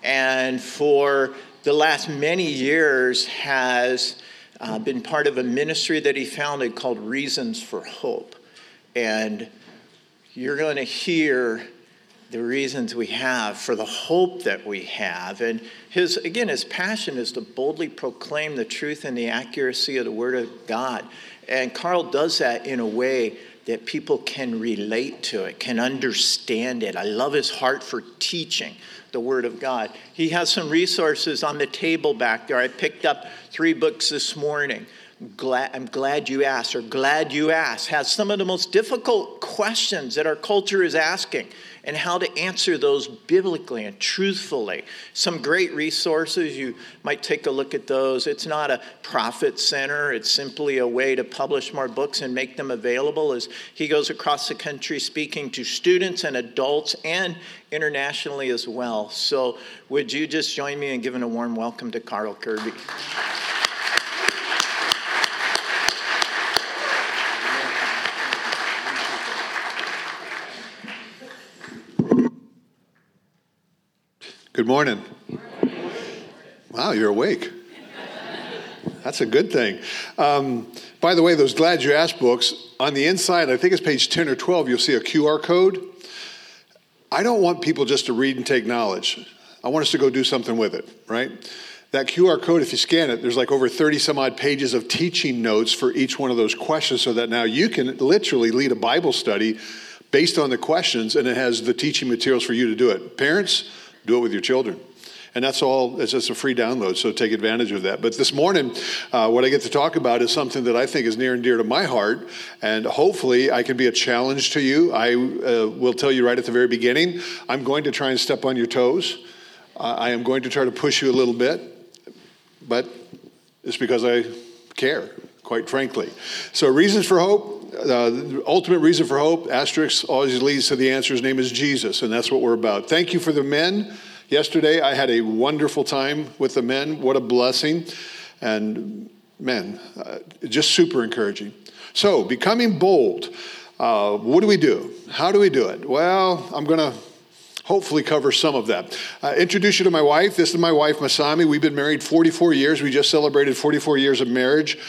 and for the last many years has been part of a ministry that he founded called Reasons for Hope. And you're going to hear the reasons we have for the hope that we have. And his passion is to boldly proclaim the truth and the accuracy of the Word of God. And Carl does that in a way that people can relate to it, can understand it. I love his heart for teaching the Word of God. He has some resources on the table back there. I picked up 3 books this morning. I'm glad you asked, or Glad You Asked, has some of the most difficult questions that our culture is asking and how to answer those biblically and truthfully. Some great resources. You might take a look at those. It's not a profit center. It's simply a way to publish more books and make them available as he goes across the country speaking to students and adults and internationally as well. So would you just join me in giving a warm welcome to Carl Kirby? Good morning. Wow, you're awake. That's a good thing. By the way, those Glad You Asked books, on the inside, I think it's page 10 or 12, you'll see a QR code. I don't want people just to read and take knowledge. I want us to go do something with it, right? That QR code, if you scan it, there's like over 30 some odd pages of teaching notes for each one of those questions, so that now you can literally lead a Bible study based on the questions, and it has the teaching materials for you to do it. Parents, do it with your children. And that's all, it's just a free download, so take advantage of that. But this morning, what I get to talk about is something that I think is near and dear to my heart, and hopefully I can be a challenge to you. I will tell you right at the very beginning, I'm going to try and step on your toes. I am going to try to push you a little bit, but it's because I care, quite frankly. So Reasons for Hope, the ultimate reason for hope, asterisk, always leads to the answer. His name is Jesus, and that's what we're about. Thank you for the men. Yesterday, I had a wonderful time with the men. What a blessing. And men, just super encouraging. So, becoming bold. What do we do? How do we do it? Well, I'm going to hopefully cover some of that. Introduce you to my wife. This is my wife, Masami. We've been married 44 years. We just celebrated 44 years of marriage,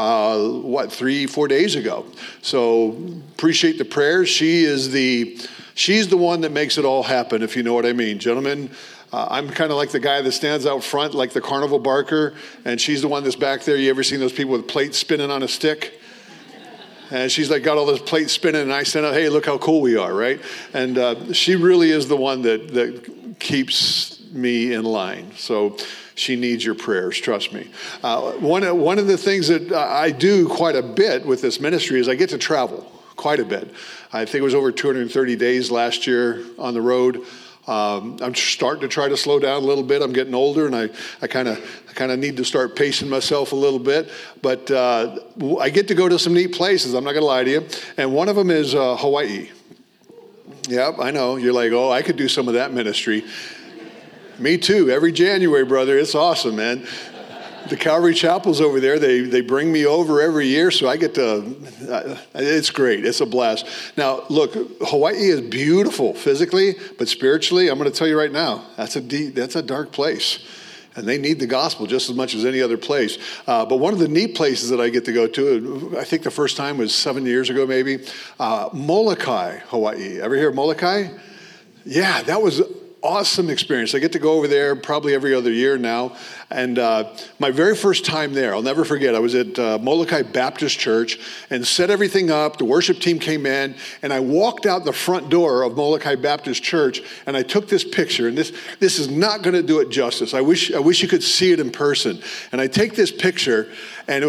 3-4 days ago. So appreciate the prayers. She's the one that makes it all happen, if you know what I mean. Gentlemen, I'm kind of like the guy that stands out front like the carnival barker, and she's the one that's back there. You ever seen those people with plates spinning on a stick? And she's like got all those plates spinning, and I stand up, hey, look how cool we are, right? And she really is the one that keeps me in line. So she needs your prayers, trust me. One of the things that I do quite a bit with this ministry is I get to travel quite a bit. I think it was over 230 days last year on the road. I'm starting to try to slow down a little bit. I'm getting older, and I kind of need to start pacing myself a little bit. But I get to go to some neat places. I'm not going to lie to you. And one of them is Hawaii. Yep, I know. You're like, oh, I could do some of that ministry. Me too. Every January, brother. It's awesome, man. The Calvary Chapel's over there. They bring me over every year, so I get to, it's great. It's a blast. Now, look, Hawaii is beautiful physically, but spiritually, I'm going to tell you right now, that's a dark place. And they need the gospel just as much as any other place. But one of the neat places that I get to go to, I think the first time was 7 years ago maybe, Molokai, Hawaii. Ever hear of Molokai? Yeah, that was awesome experience. I get to go over there probably every other year now. And my very first time there, I'll never forget, I was at Molokai Baptist Church and set everything up. The worship team came in, and I walked out the front door of Molokai Baptist Church, and I took this picture. And this is not going to do it justice. I wish you could see it in person. And I take this picture, and it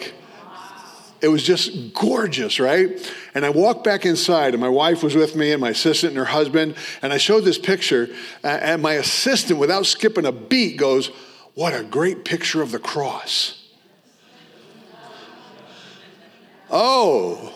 was just gorgeous, right? And I walked back inside, and my wife was with me, and my assistant and her husband, and I showed this picture, and my assistant, without skipping a beat, goes, "What a great picture of the cross." Oh.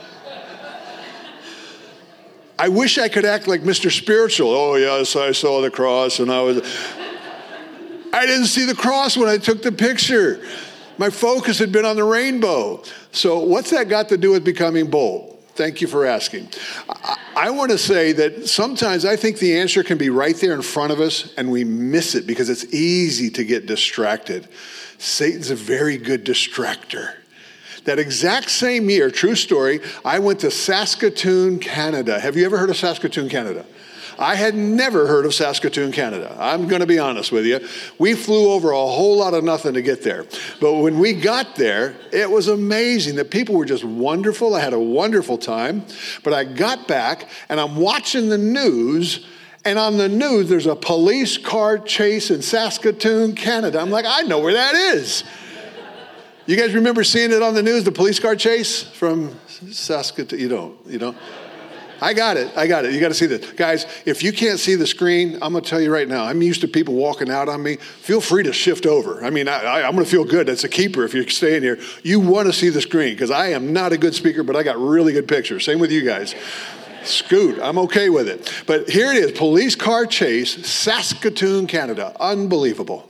I wish I could act like Mr. Spiritual. Oh, yes, I saw the cross, and I didn't see the cross when I took the picture. My focus had been on the rainbow. So what's that got to do with becoming bold? Thank you for asking. I want to say that sometimes I think the answer can be right there in front of us and we miss it because it's easy to get distracted. Satan's a very good distractor. That exact same year, true story, I went to Saskatoon, Canada. Have you ever heard of Saskatoon, Canada? I had never heard of Saskatoon, Canada. I'm going to be honest with you. We flew over a whole lot of nothing to get there. But when we got there, it was amazing. The people were just wonderful. I had a wonderful time. But I got back, and I'm watching the news, and on the news, there's a police car chase in Saskatoon, Canada. I'm like, I know where that is. You guys remember seeing it on the news, the police car chase from Saskatoon? You don't? I got it. You got to see this. Guys, if you can't see the screen, I'm going to tell you right now, I'm used to people walking out on me. Feel free to shift over. I mean, I'm going to feel good. That's a keeper if you're staying here. You want to see the screen because I am not a good speaker, but I got really good pictures. Same with you guys. Scoot, I'm okay with it. But here it is, police car chase, Saskatoon, Canada. Unbelievable.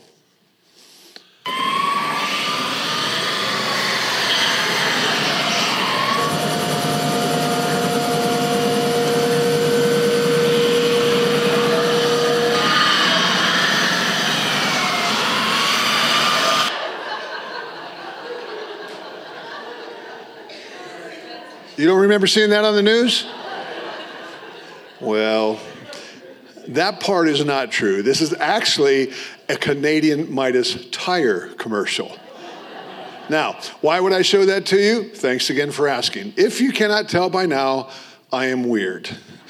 You don't remember seeing that on the news? Well, that part is not true. This is actually a Canadian Midas tire commercial. Now, why would I show that to you? Thanks again for asking. If you cannot tell by now, I am weird.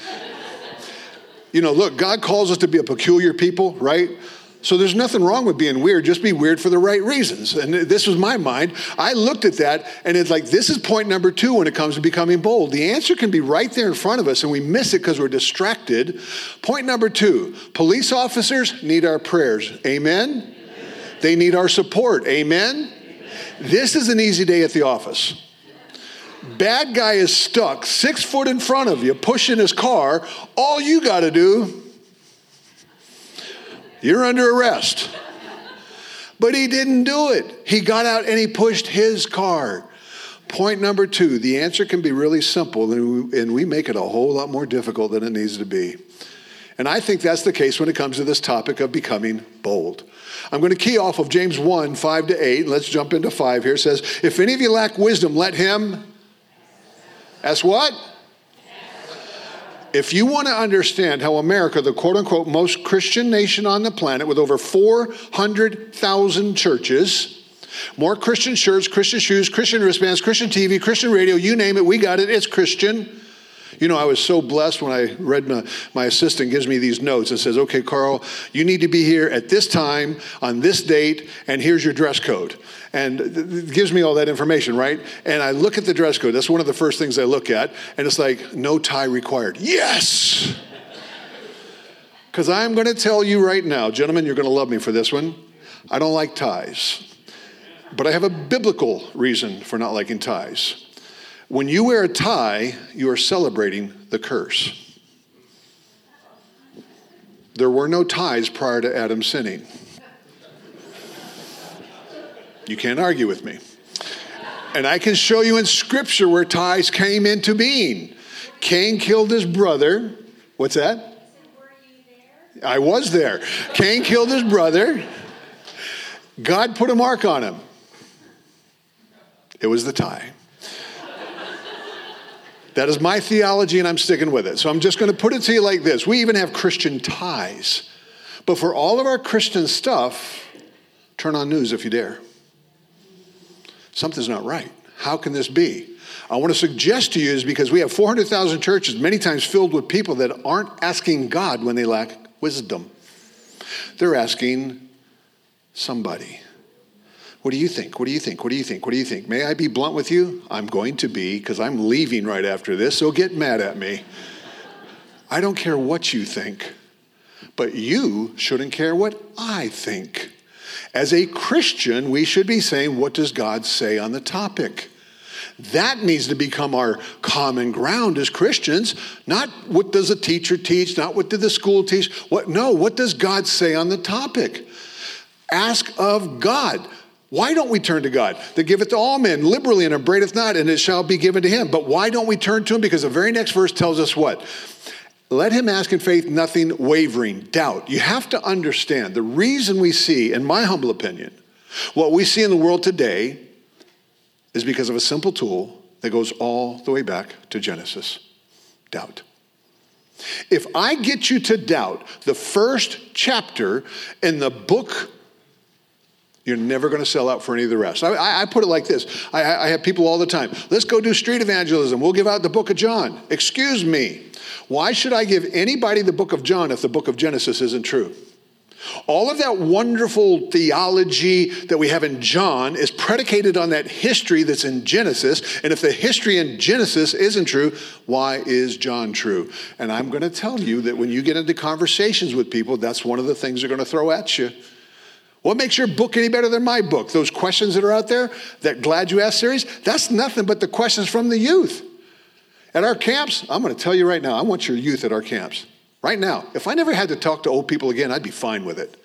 Look, God calls us to be a peculiar people, right? So there's nothing wrong with being weird. Just be weird for the right reasons. And this was my mind. I looked at that, and it's like, this is point number 2 when it comes to becoming bold. The answer can be right there in front of us, and we miss it because we're distracted. Point number 2, police officers need our prayers. Amen? They need our support. Amen? This is an easy day at the office. Bad guy is stuck 6 foot in front of you, pushing his car. All you got to do, you're under arrest. But he didn't do it. He got out and he pushed his car. Point number 2, the answer can be really simple, and we make it a whole lot more difficult than it needs to be. And I think that's the case when it comes to this topic of becoming bold. I'm going to key off of James 1, 5-8. Let's jump into 5 here. It says, if any of you lack wisdom, let him ask what? If you want to understand how America, the quote-unquote most Christian nation on the planet with over 400,000 churches, more Christian shirts, Christian shoes, Christian wristbands, Christian TV, Christian radio, you name it, we got it, it's Christian. I was so blessed when I read my assistant gives me these notes and says, okay, Carl, you need to be here at this time on this date, and here's your dress code. And it gives me all that information, right? And I look at the dress code. That's one of the first things I look at. And it's like, no tie required. Yes! Because I'm going to tell you right now, gentlemen, you're going to love me for this one. I don't like ties. But I have a biblical reason for not liking ties. When you wear a tie, you are celebrating the curse. There were no ties prior to Adam sinning. You can't argue with me. And I can show you in Scripture where ties came into being. Cain killed his brother. What's that? Were you there? I was there. Cain killed his brother. God put a mark on him. It was the tie. That is my theology, and I'm sticking with it. So I'm just going to put it to you like this. We even have Christian ties. But for all of our Christian stuff, turn on news if you dare. Something's not right. How can this be? I want to suggest to you is because we have 400,000 churches, many times filled with people that aren't asking God when they lack wisdom. They're asking somebody. What do you think? What do you think? What do you think? What do you think? May I be blunt with you? I'm going to be, because I'm leaving right after this, so get mad at me. I don't care what you think, but you shouldn't care what I think. As a Christian, we should be saying, what does God say on the topic? That needs to become our common ground as Christians. Not what does a teacher teach, not what did the school teach. What does God say on the topic? Ask of God. Why don't we turn to God? That giveth to all men liberally and upbraideth not, and it shall be given to him. But why don't we turn to him? Because the very next verse tells us what? Let him ask in faith, nothing wavering, doubt. You have to understand the reason we see, in my humble opinion, what we see in the world today is because of a simple tool that goes all the way back to Genesis: doubt. If I get you to doubt the first chapter in the book, you're never going to sell out for any of the rest. I put it like this. I have people all the time. Let's go do street evangelism. We'll give out the book of John. Excuse me. Why should I give anybody the book of John if the book of Genesis isn't true? All of that wonderful theology that we have in John is predicated on that history that's in Genesis. And if the history in Genesis isn't true, why is John true? And I'm going to tell you that when you get into conversations with people, that's one of the things they're going to throw at you. What makes your book any better than my book? Those questions that are out there, that Glad You Asked series, that's nothing but the questions from the youth. At our camps, I'm going to tell you right now, I want your youth at our camps. Right now, if I never had to talk to old people again, I'd be fine with it.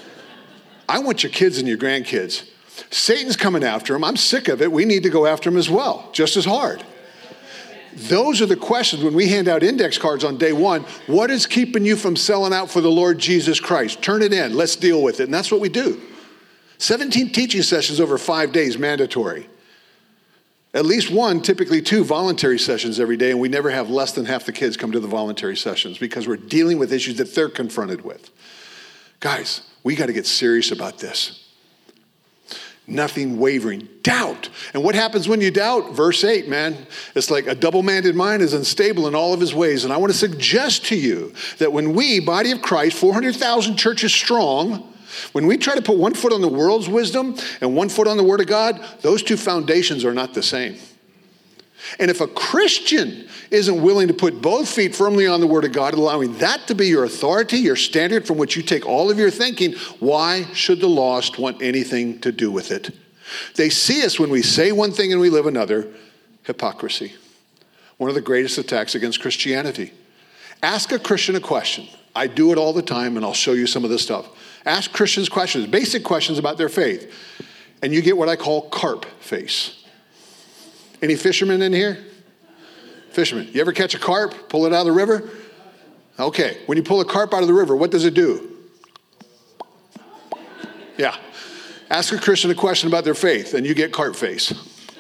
I want your kids and your grandkids. Satan's coming after them. I'm sick of it. We need to go after them as well, just as hard. Those are the questions when we hand out index cards on day one. What is keeping you from selling out for the Lord Jesus Christ? Turn it in. Let's deal with it. And that's what we do. 17 teaching sessions over 5 days, mandatory. At least one, typically 2 voluntary sessions every day, and we never have less than half the kids come to the voluntary sessions because we're dealing with issues that they're confronted with. Guys, we got to get serious about this. Nothing wavering, doubt. And what happens when you doubt? Verse 8, man, it's like a double-minded mind is unstable in all of his ways. And I want to suggest to you that when we, body of Christ, 400,000 churches strong, when we try to put one foot on the world's wisdom and one foot on the Word of God, those two foundations are not the same. And if a Christian isn't willing to put both feet firmly on the Word of God, allowing that to be your authority, your standard from which you take all of your thinking, why should the lost want anything to do with it? They see us when we say one thing and we live another. Hypocrisy. One of the greatest attacks against Christianity. Ask a Christian a question. I do it all the time, and I'll show you some of this stuff. Ask Christians questions, basic questions about their faith, and you get what I call carp face. Any fishermen in here? Fishermen. You ever catch a carp, pull it out of the river? Okay, when you pull a carp out of the river, what does it do? Yeah. Ask a Christian a question about their faith, and you get carp face.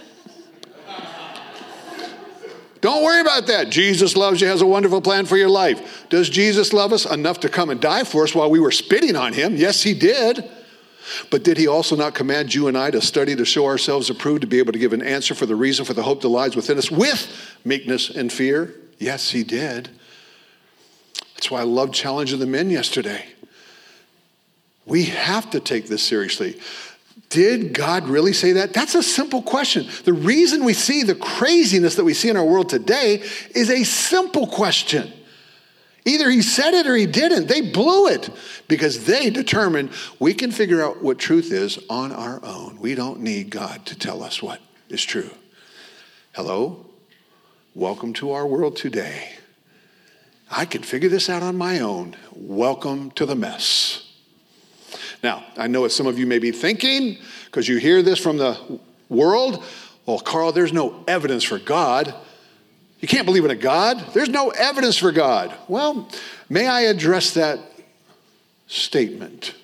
Don't worry about that. Jesus loves you, has a wonderful plan for your life. Does Jesus love us enough to come and die for us while we were spitting on him? Yes, he did. But did he also not command you and I to study to show ourselves approved, to be able to give an answer for the reason for the hope that lies within us with meekness and fear? Yes, he did. That's why I loved challenging the men yesterday. We have to take this seriously. Did God really say that? That's a simple question. The reason we see the craziness that we see in our world today is a simple question. Either he said it or he didn't. They blew it because they determined we can figure out what truth is on our own. We don't need God to tell us what is true. Hello? Welcome to our world today. I can figure this out on my own. Welcome to the mess. Now, I know what some of you may be thinking, because you hear this from the world. Well, Carl, there's no evidence for God. You can't believe in a God. There's no evidence for God. Well, may I address that statement?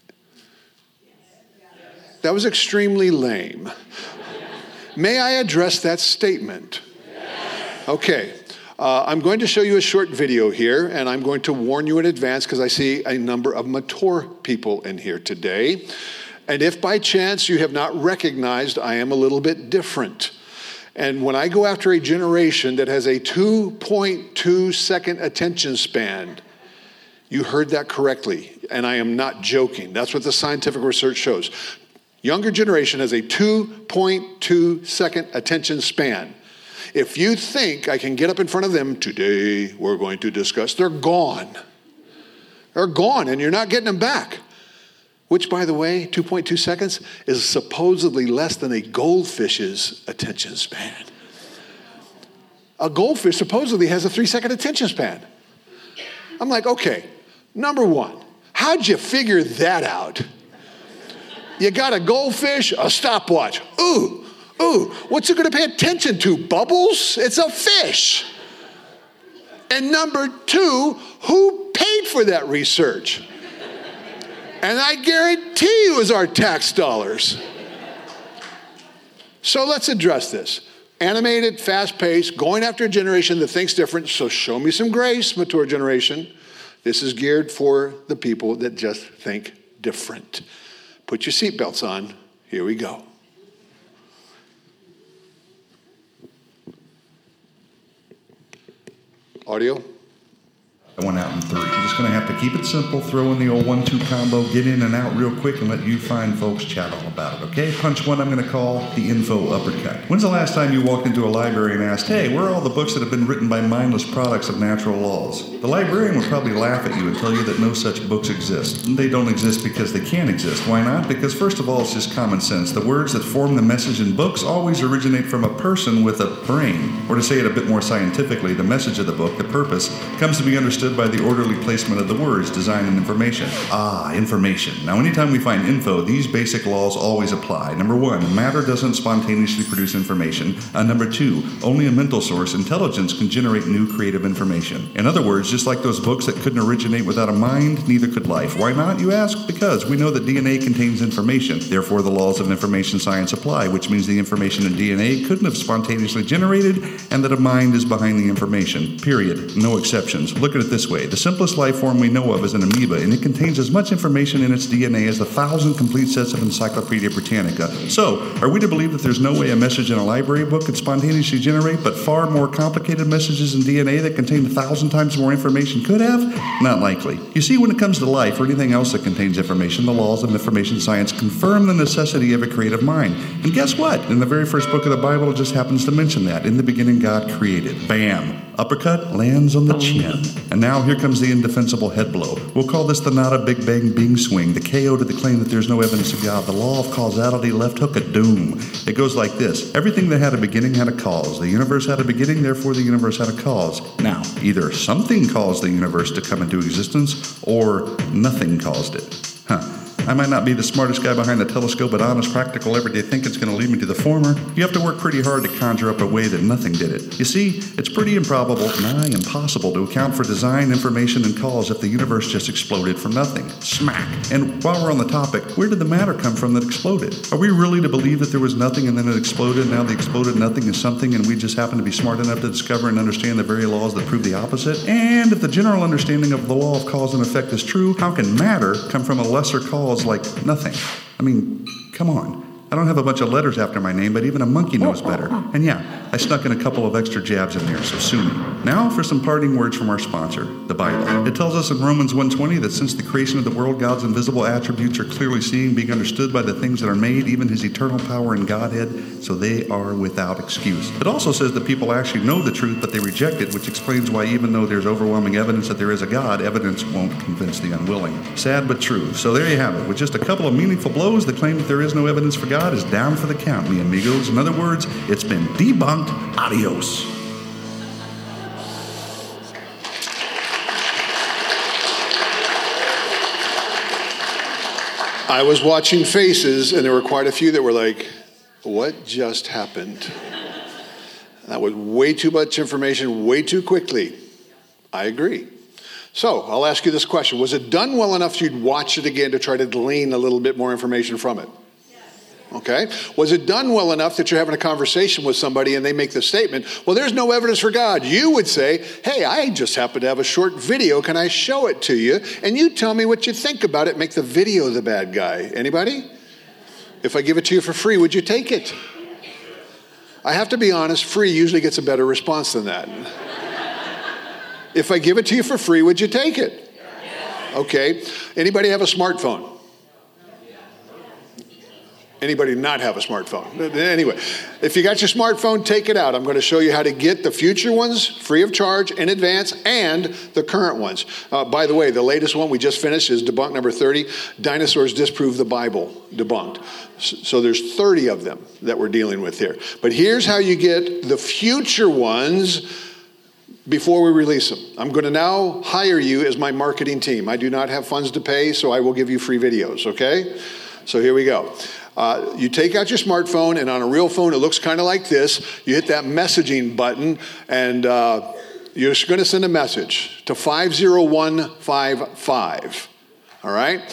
That was extremely lame. May I address that statement? Okay. I'm going to show you a short video here, and I'm going to warn you in advance because I see a number of mature people in here today. And if by chance you have not recognized, I am a little bit different. And when I go after a generation that has a 2.2 second attention span, you heard that correctly, and I am not joking. That's what the scientific research shows. Younger generation has a 2.2 second attention span. If you think I can get up in front of them, today we're going to discuss, they're gone. They're gone, and you're not getting them back. Which, by the way, 2.2 seconds is supposedly less than a goldfish's attention span. A goldfish supposedly has a 3-second attention span. I'm like, okay, number one, how'd you figure that out? You got a goldfish, a stopwatch. Ooh, what's it going to pay attention to? Bubbles? It's a fish. And number two, who paid for that research? And I guarantee you it was our tax dollars. So let's address this. Animated, fast-paced, going after a generation that thinks different. So show me some grace, mature generation. This is geared for the people that just think different. Put your seatbelts on. Here we go. Audio. I went out in 3. I'm just going to have to keep it simple, throw in the old 1-2 combo, get in and out real quick, and let you fine folks chat all about it, okay? Punch 1 I'm going to call the info uppercut. When's the last time you walked into a library and asked, hey, where are all the books that have been written by mindless products of natural laws? The librarian would probably laugh at you and tell you that no such books exist. They don't exist because they can't exist. Why not? Because first of all, it's just common sense. The words that form the message in books always originate from a person with a brain. Or to say it a bit more scientifically, the message of the book, the purpose, comes to be understood by the orderly placement of the words, design, and information. Information. Now, anytime we find info, these basic laws always apply. Number 1, matter doesn't spontaneously produce information. Number 2, only a mental source, intelligence, can generate new creative information. In other words, just like those books that couldn't originate without a mind, neither could life. Why not, you ask? Because we know that DNA contains information. Therefore, the laws of information science apply, which means the information in DNA couldn't have spontaneously generated, and that a mind is behind the information. Period. No exceptions. Look at it this way. The simplest life form we know of is an amoeba, and it contains as much information in its DNA as 1,000 complete sets of Encyclopedia Britannica. So, are we to believe that there's no way a message in a library book could spontaneously generate, but far more complicated messages in DNA that contain 1,000 times more information could have? Not likely. You see, when it comes to life or anything else that contains information, the laws of information science confirm the necessity of a creative mind. And guess what? In the very first book of the Bible, it just happens to mention that. In the beginning, God created. Bam! Uppercut lands on the chin. And now here comes the indefensible head blow. We'll call this the Nada Big Bang Bing swing, the KO to the claim that there's no evidence of God, the law of causality, left hook of doom. It goes like this. Everything that had a beginning had a cause. The universe had a beginning, therefore the universe had a cause. Now, either something caused the universe to come into existence, or nothing caused it. I might not be the smartest guy behind the telescope, but honest, practical, everyday thinking's going to lead me to the former. You have to work pretty hard to conjure up a way that nothing did it. You see, it's pretty improbable, nigh impossible, to account for design, information, and cause if the universe just exploded from nothing. Smack. And while we're on the topic, where did the matter come from that exploded? Are we really to believe that there was nothing and then it exploded, and now the exploded nothing is something, and we just happen to be smart enough to discover and understand the very laws that prove the opposite? And if the general understanding of the law of cause and effect is true, how can matter come from a lesser cause like nothing? I mean, come on. I don't have a bunch of letters after my name, but even a monkey knows better. And yeah, I snuck in a couple of extra jabs in there, so sue me. Now for some parting words from our sponsor, the Bible. It tells us in Romans 1:20 that since the creation of the world, God's invisible attributes are clearly seen, being understood by the things that are made, even his eternal power and Godhead, so they are without excuse. It also says that people actually know the truth, but they reject it, which explains why even though there's overwhelming evidence that there is a God, evidence won't convince the unwilling. Sad but true. So there you have it. With just a couple of meaningful blows, the claim that there is no evidence for God is down for the count, mi amigos. In other words, it's been debunked. Adios. I was watching faces, and there were quite a few that were like, what just happened? That was way too much information, way too quickly. I agree. So I'll ask you this question. Was it done well enough you'd watch it again to try to glean a little bit more information from it? Okay. Was it done well enough that you're having a conversation with somebody and they make the statement, well, there's no evidence for God? You would say, hey, I just happen to have a short video. Can I show it to you? And you tell me what you think about it. Make the video the bad guy. Anybody? If I give it to you for free, would you take it? I have to be honest, free usually gets a better response than that. If I give it to you for free, would you take it? Okay. Anybody have a smartphone? Anybody not have a smartphone? Anyway, if you got your smartphone, take it out. I'm going to show you how to get the future ones free of charge in advance and the current ones. By the way, the latest one we just finished is debunk number 30. Dinosaurs disprove the Bible. Debunked. So there's 30 of them that we're dealing with here. But here's how you get the future ones before we release them. I'm going to now hire you as my marketing team. I do not have funds to pay, so I will give you free videos, okay? So here we go. You take out your smartphone, and on a real phone, it looks kind of like this. You hit that messaging button, and you're going to send a message to 50155. All right?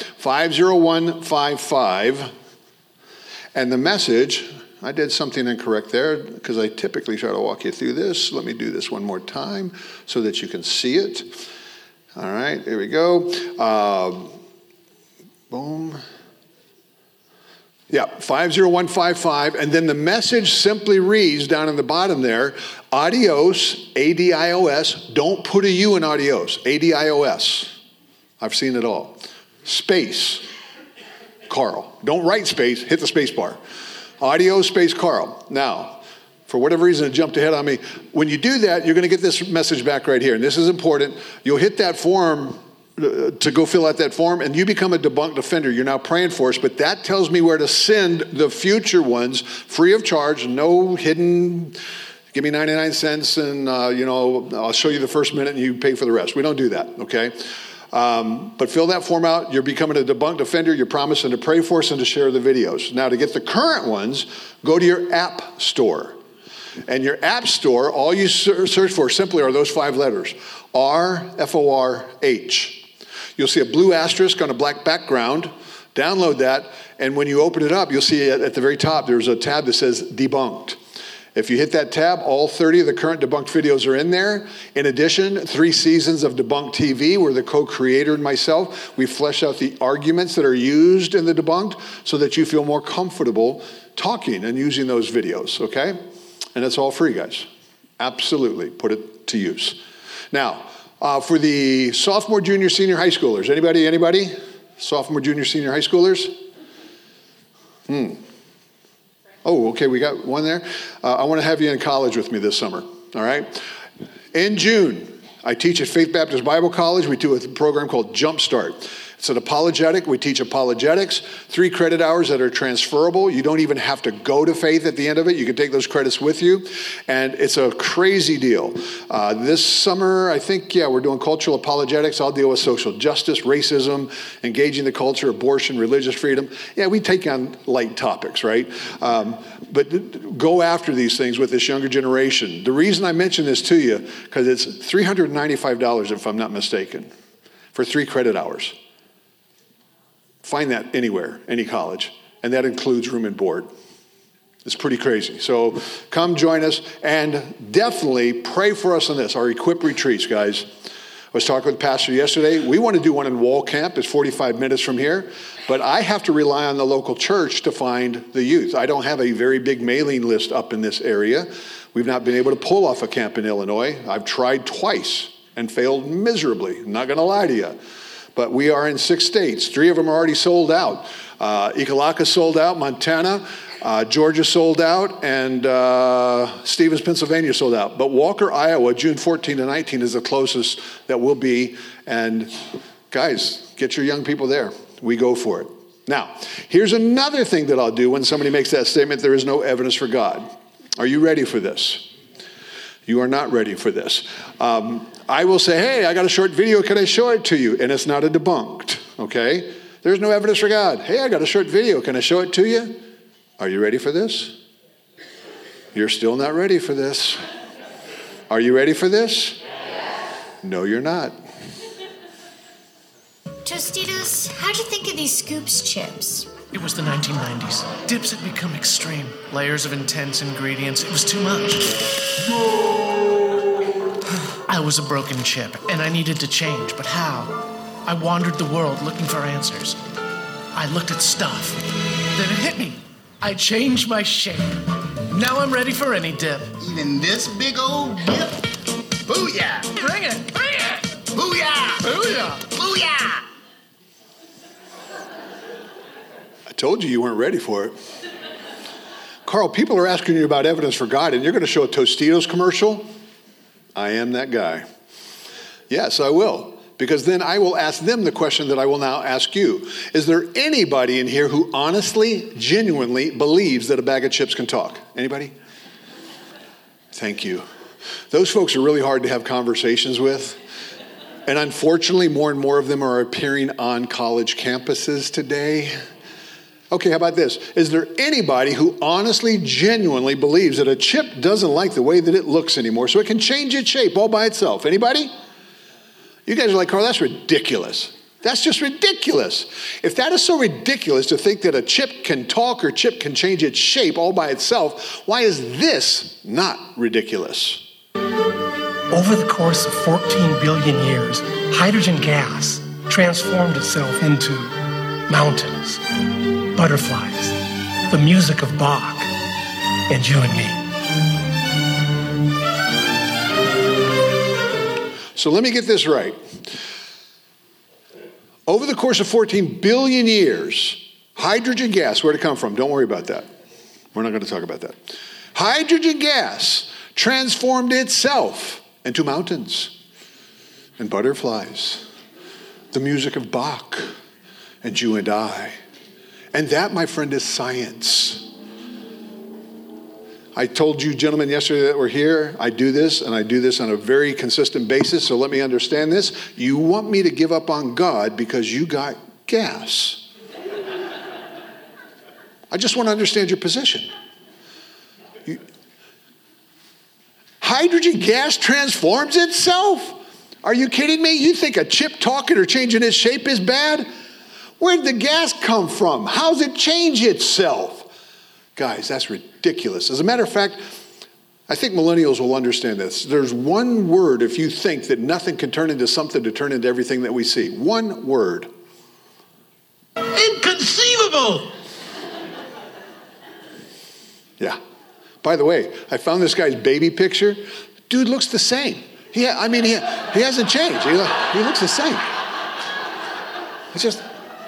50155. And the message, I did something incorrect there because I typically try to walk you through this. Let me do this one more time so that you can see it. All right, here we go. Boom. Yeah, 50155. And then the message simply reads down in the bottom there, adios, A-D-I-O-S. Don't put a U in adios, A-D-I-O-S. I've seen it all. Space, Carl. Don't write space, hit the space bar. Audio space Carl. Now, for whatever reason it jumped ahead on me. When you do that, you're going to get this message back right here. And this is important. You'll hit that form to go fill out that form, and you become a debunked offender. You're now praying for us, but that tells me where to send the future ones free of charge, no hidden, give me 99 cents and, I'll show you the first minute and you pay for the rest. We don't do that, okay? But fill that form out. You're becoming a debunked offender. You're promising to pray for us and to share the videos. Now, to get the current ones, go to your app store. And your app store, all you search for simply are those 5 letters, R-F-O-R-H. You'll see a blue asterisk on a black background. Download that, and when you open it up, you'll see at the very top, there's a tab that says Debunked. If you hit that tab, all 30 of the current Debunked videos are in there. In addition, 3 seasons of Debunked TV, where the co-creator and myself, we flesh out the arguments that are used in the Debunked so that you feel more comfortable talking and using those videos, okay? And it's all free, guys. Absolutely, put it to use. Now, for the sophomore, junior, senior high schoolers, anybody? Sophomore, junior, senior high schoolers? Oh, okay, we got one there. I want to have you in college with me this summer, all right? In June, I teach at Faith Baptist Bible College. We do a program called Jumpstart. It's an apologetic. We teach apologetics, 3 credit hours that are transferable. You don't even have to go to Faith at the end of it. You can take those credits with you. And it's a crazy deal. This summer, I think, we're doing cultural apologetics. I'll deal with social justice, racism, engaging the culture, abortion, religious freedom. Yeah, we take on light topics, right? But go after these things with this younger generation. The reason I mention this to you, because it's $395, if I'm not mistaken, for 3 credit hours. Find that anywhere, any college, and that includes room and board. It's pretty crazy. So come join us, and definitely pray for us on this, our Equip retreats, guys. I was talking with the pastor yesterday. We want to do one in Wall Camp. It's 45 minutes from here, but I have to rely on the local church to find the youth. I don't have a very big mailing list up in this area. We've not been able to pull off a camp in Illinois. I've tried twice and failed miserably. I'm not going to lie to you. But we are in 6 states. 3 of them are already sold out. Ekalaka sold out, Montana, Georgia sold out, and Stevens, Pennsylvania sold out. But Walker, Iowa, June 14 to 19 is the closest that will be. And guys, get your young people there. We go for it. Now, here's another thing that I'll do when somebody makes that statement, there is no evidence for God. Are you ready for this? You are not ready for this. I will say, hey, I got a short video. Can I show it to you? And it's not a debunked, okay? There's no evidence for God. Hey, I got a short video. Can I show it to you? Are you ready for this? You're still not ready for this. Are you ready for this? No, you're not. Tostitos, how'd you think of these Scoops chips? It was the 1990s. Dips had become extreme. Layers of intense ingredients. It was too much. I was a broken chip, and I needed to change, but how? I wandered the world looking for answers. I looked at stuff. Then it hit me. I changed my shape. Now I'm ready for any dip. Even this big old dip? Booyah! Bring it! Bring it! Booyah! Booyah! Booyah! I told you weren't ready for it. Carl, people are asking you about evidence for God, and you're going to show a Tostitos commercial? I am that guy. Yes, I will. Because then I will ask them the question that I will now ask you. Is there anybody in here who honestly, genuinely believes that a bag of chips can talk? Anybody? Thank you. Those folks are really hard to have conversations with. And unfortunately, more and more of them are appearing on college campuses today. Okay, how about this? Is there anybody who honestly, genuinely believes that a chip doesn't like the way that it looks anymore, so it can change its shape all by itself? Anybody? You guys are like, Carl, that's ridiculous. That's just ridiculous. If that is so ridiculous to think that a chip can talk or chip can change its shape all by itself, why is this not ridiculous? Over the course of 14 billion years, hydrogen gas transformed itself into mountains, butterflies, the music of Bach, and you and me. So let me get this right. Over the course of 14 billion years, hydrogen gas, where'd it come from? Don't worry about that. We're not going to talk about that. Hydrogen gas transformed itself into mountains and butterflies, the music of Bach, and you and I. And that, my friend, is science. I told you gentlemen yesterday that we're here. I do this, and I do this on a very consistent basis, so let me understand this. You want me to give up on God because you got gas. I just want to understand your position. Hydrogen gas transforms itself? Are you kidding me? You think a chip talking or changing its shape is bad? Where'd the gas come from? How's it change itself? Guys, that's ridiculous. As a matter of fact, I think millennials will understand this. There's one word if you think that nothing can turn into something to turn into everything that we see. One word. Inconceivable! Yeah. By the way, I found this guy's baby picture. Dude looks the same. He hasn't changed. He looks the same. It's just...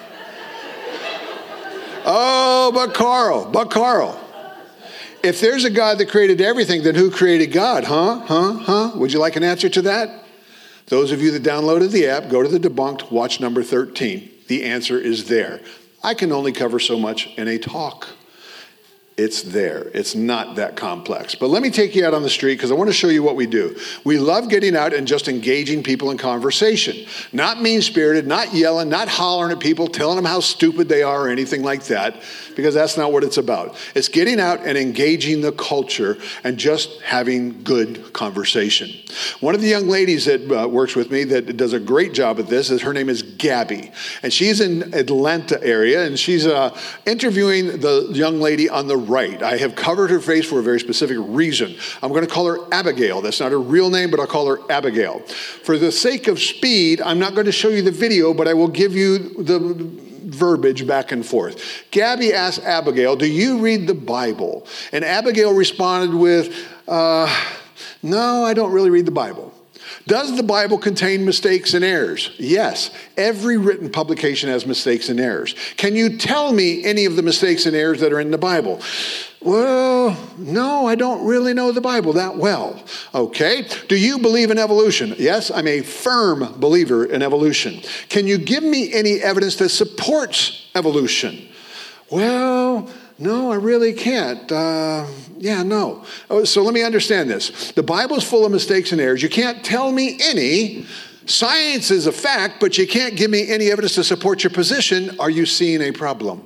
Oh, but Carl, if there's a God that created everything, then who created God? Huh? Would you like an answer to that? Those of you that downloaded the app, go to the Debunked, watch number 13. The answer is there. I can only cover so much in a talk. It's there. It's not that complex. But let me take you out on the street because I want to show you what we do. We love getting out and just engaging people in conversation. Not mean-spirited, not yelling, not hollering at people, telling them how stupid they are or anything like that, because that's not what it's about. It's getting out and engaging the culture and just having good conversation. One of the young ladies that works with me that does a great job at this, her name is Gabby. And she's in Atlanta area, and she's interviewing the young lady on the right. I have covered her face for a very specific reason. I'm going to call her Abigail. That's not her real name, but I'll call her Abigail. For the sake of speed, I'm not going to show you the video, but I will give you the verbiage back and forth. Gabby asked Abigail, do you read the Bible? And Abigail responded with, no, I don't really read the Bible. Does the Bible contain mistakes and errors? Yes. Every written publication has mistakes and errors. Can you tell me any of the mistakes and errors that are in the Bible? Well, no, I don't really know the Bible that well. Okay. Do you believe in evolution? Yes, I'm a firm believer in evolution. Can you give me any evidence that supports evolution? Well, no, I really can't. No. So let me understand this. The Bible is full of mistakes and errors. You can't tell me any. Science is a fact, but you can't give me any evidence to support your position. Are you seeing a problem?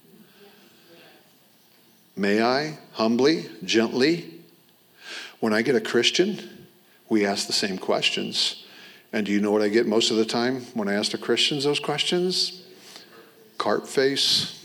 May I, humbly, gently, when I get a Christian, we ask the same questions. And do you know what I get most of the time when I ask the Christians those questions? Carp face.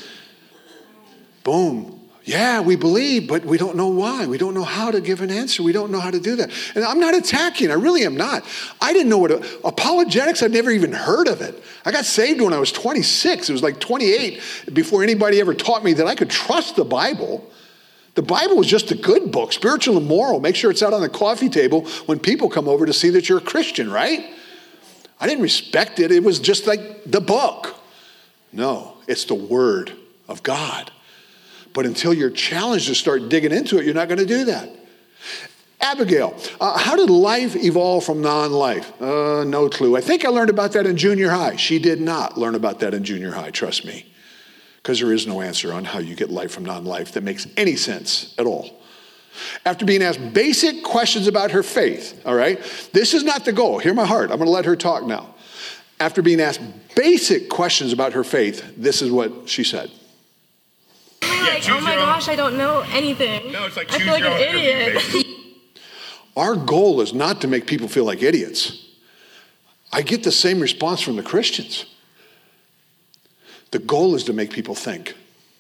Boom. Yeah, we believe, but we don't know why. We don't know how to give an answer. We don't know how to do that. And I'm not attacking. I really am not. I didn't know what apologetics. I've never even heard of it. I got saved when I was 26. It was like 28 before anybody ever taught me that I could trust the Bible. The Bible was just a good book, spiritual and moral. Make sure it's out on the coffee table when people come over to see that you're a Christian, right? I didn't respect it. It was just like the book. No, it's the Word of God. But until you're challenged to start digging into it, you're not going to do that. Abigail, how did life evolve from non-life? No clue. I think I learned about that in junior high. She did not learn about that in junior high, trust me. Because there is no answer on how you get life from non-life that makes any sense at all. After being asked basic questions about her faith, all right? This is not the goal. Hear my heart. I'm going to let her talk now. After being asked basic questions about her faith, this is what she said. like, oh my gosh, I don't know anything. No, it's like I feel like an idiot. Our goal is not to make people feel like idiots. I get the same response from the Christians. The goal is to make people think.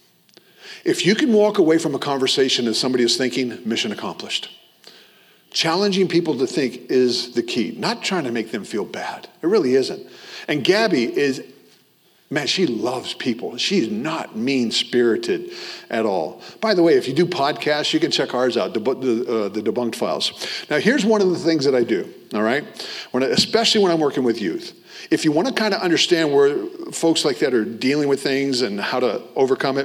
If you can walk away from a conversation as somebody is thinking, mission accomplished. Challenging people to think is the key, not trying to make them feel bad. It really isn't. And Gabby is, man, she loves people. She's not mean-spirited at all. By the way, if you do podcasts, you can check ours out, the Debunked Files. Now, here's one of the things that I do, all right? Especially when I'm working with youth. If you want to kind of understand where folks like that are dealing with things and how to overcome it,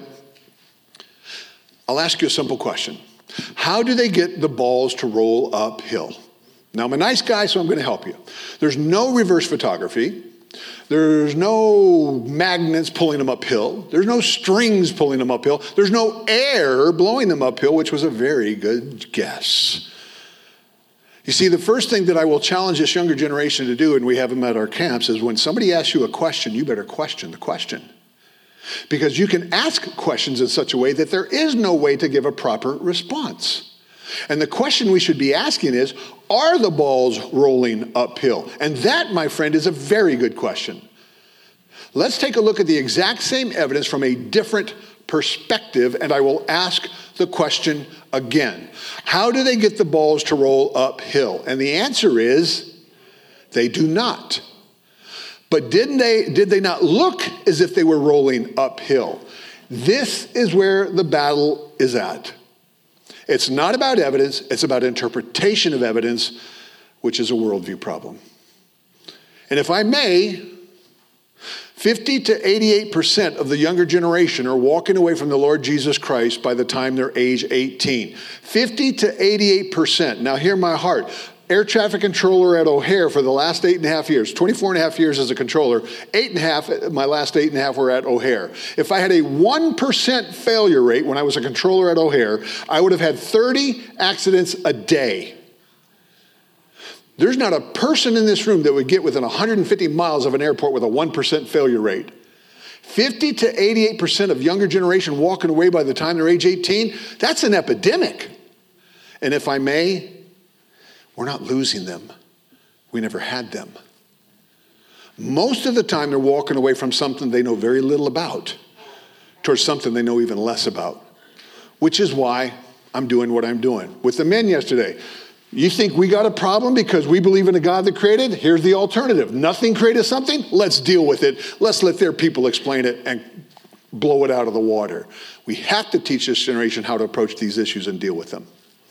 I'll ask you a simple question. How do they get the balls to roll uphill? Now, I'm a nice guy, so I'm going to help you. There's no reverse photography. There's no magnets pulling them uphill. There's no strings pulling them uphill. There's no air blowing them uphill, which was a very good guess. You see, the first thing that I will challenge this younger generation to do, and we have them at our camps, is when somebody asks you a question, you better question the question. Because you can ask questions in such a way that there is no way to give a proper response. And the question we should be asking is, are the balls rolling uphill? And that, my friend, is a very good question. Let's take a look at the exact same evidence from a different perspective, and I will ask the question again. How do they get the balls to roll uphill? And the answer is, they do not. But did they not look as if they were rolling uphill? This is where the battle is at. It's not about evidence, it's about interpretation of evidence, which is a worldview problem. And if I may, 50 to 88% of the younger generation are walking away from the Lord Jesus Christ by the time they're age 18. 50 to 88%. Now hear my heart. Air traffic controller at O'Hare for the last 8.5 years, 24.5 years as a controller, my last 8.5 were at O'Hare. If I had a 1% failure rate when I was a controller at O'Hare, I would have had 30 accidents a day. There's not a person in this room that would get within 150 miles of an airport with a 1% failure rate. 50 to 88% of younger generation walking away by the time they're age 18, that's an epidemic. And if I may, we're not losing them. We never had them. Most of the time, they're walking away from something they know very little about towards something they know even less about, which is why I'm doing what I'm doing. With the men yesterday, you think we got a problem because we believe in a God that created? Here's the alternative. Nothing created something? Let's deal with it. Let's let their people explain it and blow it out of the water. We have to teach this generation how to approach these issues and deal with them.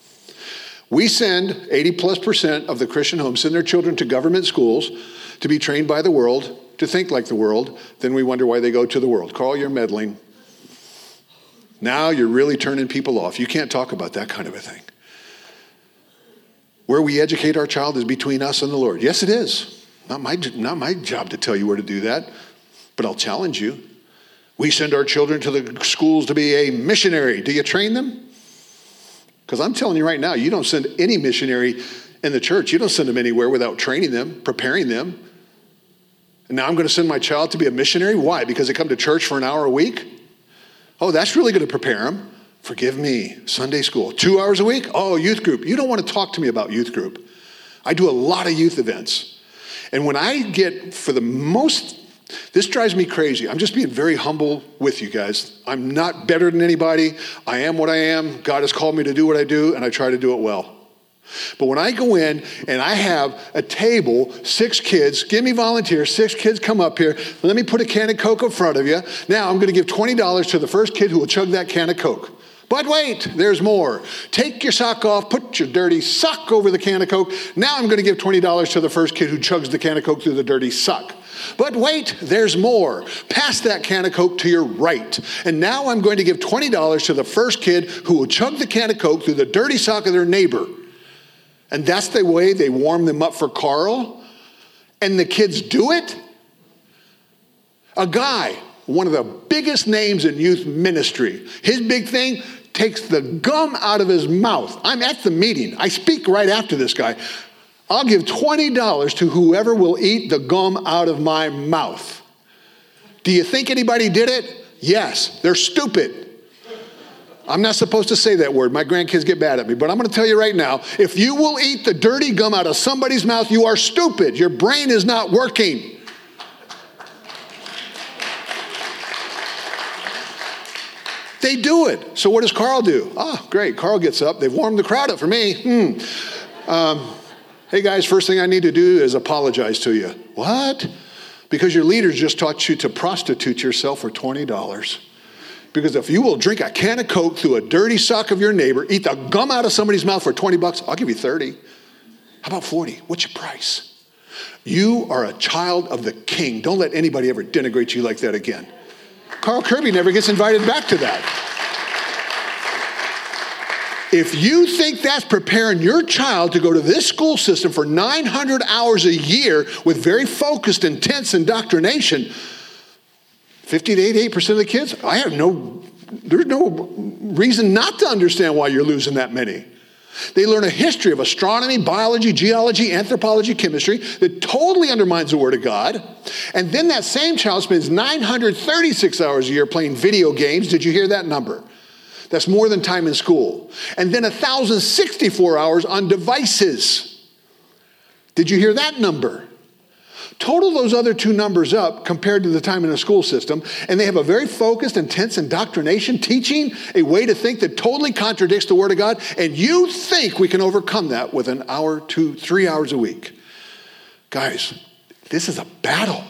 We send 80+% of the Christian homes send their children to government schools to be trained by the world, to think like the world. Then we wonder why they go to the world. Carl, you're meddling. Now you're really turning people off. You can't talk about that kind of a thing. Where we educate our child is between us and the Lord. Yes, it is. Not my job to tell you where to do that, but I'll challenge you. We send our children to the schools to be a missionary. Do you train them? Because I'm telling you right now, you don't send any missionary in the church. You don't send them anywhere without training them, preparing them. And now I'm going to send my child to be a missionary? Why? Because they come to church for an hour a week? Oh, that's really going to prepare them. Forgive me. Sunday school. 2 hours a week? Oh, youth group. You don't want to talk to me about youth group. I do a lot of youth events. And when I get, this drives me crazy. I'm just being very humble with you guys. I'm not better than anybody. I am what I am. God has called me to do what I do, and I try to do it well. But when I go in and I have a table, 6 kids, give me volunteers, 6 kids come up here, let me put a can of Coke in front of you. Now I'm going to give $20 to the first kid who will chug that can of Coke. But wait, there's more. Take your sock off, put your dirty sock over the can of Coke. Now I'm going to give $20 to the first kid who chugs the can of Coke through the dirty sock. But wait, there's more. Pass that can of Coke to your right. And now I'm going to give $20 to the first kid who will chug the can of Coke through the dirty sock of their neighbor. And that's the way they warm them up for Carl. And the kids do it. A guy, one of the biggest names in youth ministry, his big thing, takes the gum out of his mouth. I'm at the meeting. I speak right after this guy. I'll give $20 to whoever will eat the gum out of my mouth. Do you think anybody did it? Yes, they're stupid. I'm not supposed to say that word. My grandkids get mad at me. But I'm going to tell you right now, if you will eat the dirty gum out of somebody's mouth, you are stupid. Your brain is not working. They do it. So what does Carl do? Great. Carl gets up. They've warmed the crowd up for me. Hey guys, first thing I need to do is apologize to you. What? Because your leaders just taught you to prostitute yourself for $20. Because if you will drink a can of Coke through a dirty sock of your neighbor, eat the gum out of somebody's mouth for $20, I'll give you 30. How about 40? What's your price? You are a child of the King. Don't let anybody ever denigrate you like that again. Carl Kirby never gets invited back to that. If you think that's preparing your child to go to this school system for 900 hours a year with very focused, intense indoctrination, 50 to 88% of the kids, there's no reason not to understand why you're losing that many. They learn a history of astronomy, biology, geology, anthropology, chemistry that totally undermines the Word of God. And then that same child spends 936 hours a year playing video games. Did you hear that number? That's more than time in school. And then 1,064 hours on devices. Did you hear that number? Total those other two numbers up compared to the time in the school system, and they have a very focused, intense indoctrination, teaching a way to think that totally contradicts the Word of God, and you think we can overcome that with an hour, 2, 3 hours a week. Guys, this is a battle.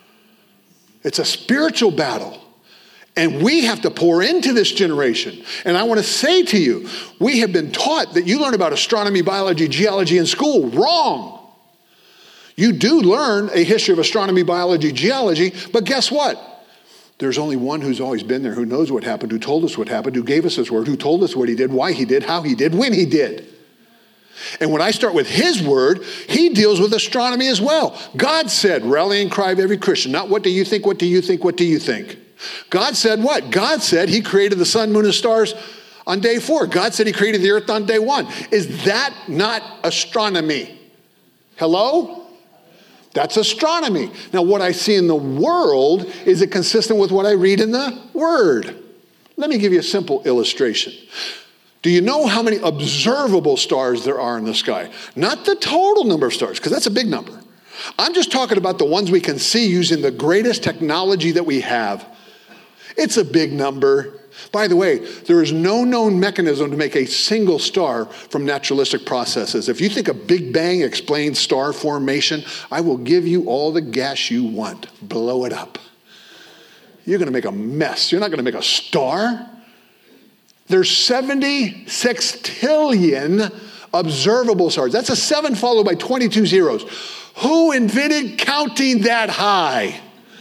It's a spiritual battle. And we have to pour into this generation. And I want to say to you, we have been taught that you learn about astronomy, biology, geology in school. Wrong. You do learn a history of astronomy, biology, geology, but guess what? There's only one who's always been there, who knows what happened, who told us what happened, who gave us his word, who told us what he did, why he did, how he did, when he did. And when I start with his word, he deals with astronomy as well. God said, rallying cry of every Christian, not what do you think, what do you think, what do you think? God said what? God said he created the sun, moon, and stars on day 4. God said he created the earth on day 1. Is that not astronomy? Hello? That's astronomy. Now, what I see in the world, is it consistent with what I read in the Word? Let me give you a simple illustration. Do you know how many observable stars there are in the sky? Not the total number of stars, because that's a big number. I'm just talking about the ones we can see using the greatest technology that we have. It's a big number. By the way, there is no known mechanism to make a single star from naturalistic processes. If you think a Big Bang explains star formation, I will give you all the gas you want. Blow it up. You're going to make a mess. You're not going to make a star. There's 76 trillion observable stars. That's a 7 followed by 22 zeros. Who invented counting that high?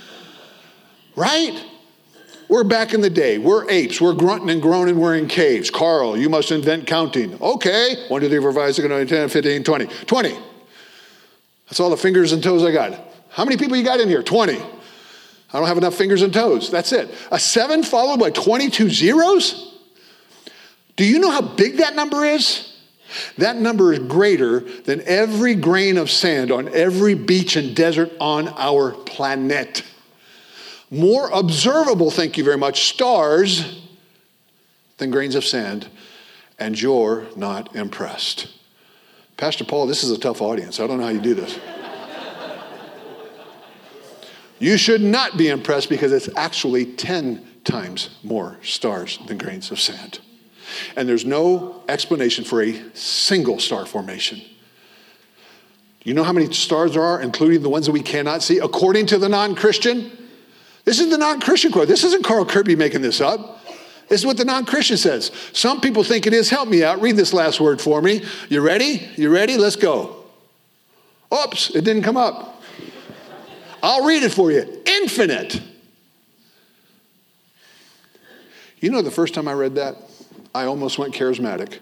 Right? We're back in the day. We're apes. We're grunting and groaning. We're in caves. Carl, you must invent counting. Okay. 1, 2, 3, 4, 5, 6, 7, 8, 10, 15, 20. 20. That's all the fingers and toes I got. How many people you got in here? 20. I don't have enough fingers and toes. That's it. A 7 followed by 22 zeros? Do you know how big that number is? That number is greater than every grain of sand on every beach and desert on our planet. More observable, thank you very much, stars than grains of sand, and you're not impressed. Pastor Paul, this is a tough audience. I don't know how you do this. You should not be impressed because it's actually 10 times more stars than grains of sand. And there's no explanation for a single star formation. You know how many stars there are, including the ones that we cannot see, according to the non-Christian? This is the non-Christian quote. This isn't Carl Kirby making this up. This is what the non-Christian says. Some people think it is. Help me out. Read this last word for me. You ready? You ready? Let's go. Oops, it didn't come up. I'll read it for you. Infinite. You know, the first time I read that, I almost went charismatic.